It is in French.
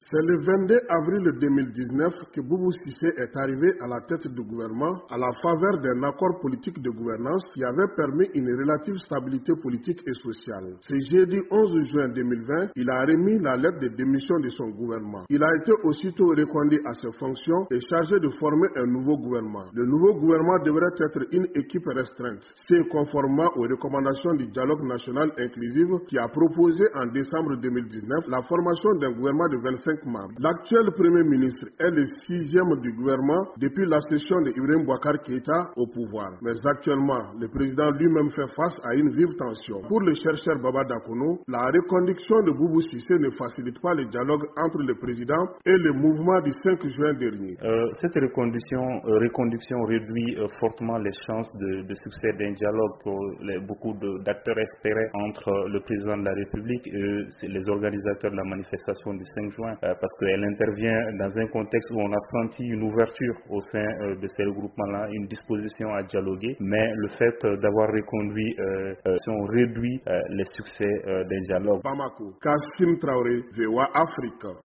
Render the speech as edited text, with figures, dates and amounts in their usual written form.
C'est le 22 avril 2019 que Boubou Cissé est arrivé à la tête du gouvernement à la faveur d'un accord politique de gouvernance qui avait permis une relative stabilité politique et sociale. Ce jeudi 11 juin 2020, il a remis la lettre de démission de son gouvernement. Il a été aussitôt reconduit à ses fonctions et chargé de former un nouveau gouvernement. Le nouveau gouvernement devrait être une équipe restreinte, c'est conformément aux recommandations du dialogue national inclusif qui a proposé en décembre 2019 la formation d'un gouvernement de 25 membres. L'actuel Premier ministre est le 6e du gouvernement depuis la cession de Ibrahim Boubacar Keïta au pouvoir. Mais actuellement, le président lui-même fait face à une vive tension. Pour le chercheur Baba Dakono, la reconduction de Boubou Cissé ne facilite pas le dialogue entre le président et le mouvement du 5 juin dernier. Cette reconduction réduit fortement les chances de succès d'un dialogue pour beaucoup d'acteurs espéraient entre le président de la République et les organisateurs de la manifestation du 5 juin. Parce qu'elle intervient dans un contexte où on a senti une ouverture au sein de ces regroupements-là, une disposition à dialoguer, mais le fait d'avoir reconduit réduit les succès d'un dialogue. Bamako, Kassim Traoré, VOA Afrique.